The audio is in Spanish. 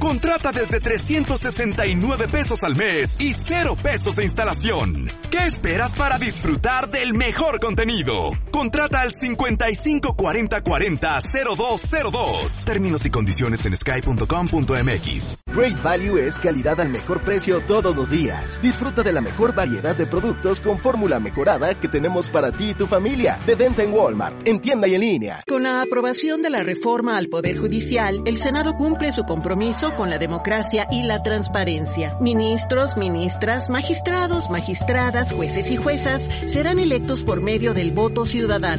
Contrata desde 369 pesos al mes y 0 pesos de instalación. ¿Qué esperas para disfrutar del mejor contenido? Contrata al 5540400202. Términos y condiciones en sky.com.mx. Great Value es calidad al mejor precio todos los días. Disfruta de la mejor variedad de productos con fórmula mejorada que tenemos para ti y tu familia. De venta en Walmart, en tienda y en línea. Con la aprobación de la reforma al Poder Judicial, el Senado cumple su compromiso con la democracia y la transparencia. Ministros, ministras, magistrados, magistradas, jueces y juezas serán electos por medio del voto ciudadano.